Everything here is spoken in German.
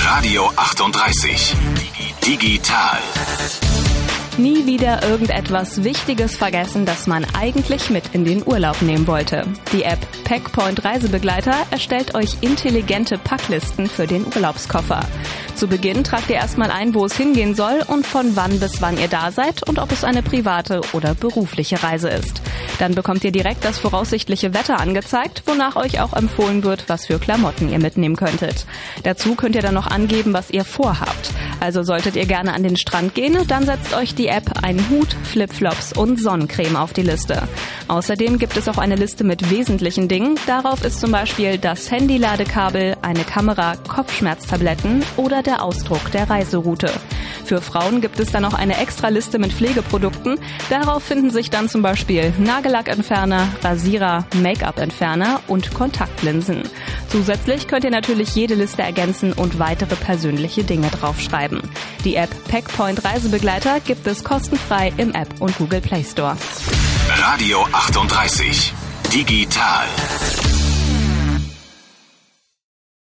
Radio 38. Digital. Nie wieder irgendetwas Wichtiges vergessen, das man eigentlich mit in den Urlaub nehmen wollte. Die App Packpoint Reisebegleiter erstellt euch intelligente Packlisten für den Urlaubskoffer. Zu Beginn tragt ihr erstmal ein, wo es hingehen soll und von wann bis wann ihr da seid und ob es eine private oder berufliche Reise ist. Dann bekommt ihr direkt das voraussichtliche Wetter angezeigt, wonach euch auch empfohlen wird, was für Klamotten ihr mitnehmen könntet. Dazu könnt ihr dann noch angeben, was ihr vorhabt. Also solltet ihr gerne an den Strand gehen, dann setzt euch die App einen Hut, Flipflops und Sonnencreme auf die Liste. Außerdem gibt es auch eine Liste mit wesentlichen Dingen. Darauf ist zum Beispiel das Handy-Ladekabel, eine Kamera, Kopfschmerztabletten oder der Ausdruck der Reiseroute. Für Frauen gibt es dann noch eine Extraliste mit Pflegeprodukten. Darauf finden sich dann zum Beispiel Nagellackentferner, Rasierer, Make-up-Entferner und Kontaktlinsen. Zusätzlich könnt ihr natürlich jede Liste ergänzen und weitere persönliche Dinge draufschreiben. Die App Packpoint Reisebegleiter gibt es kostenfrei im App und Google Play Store. Radio 38. Digital.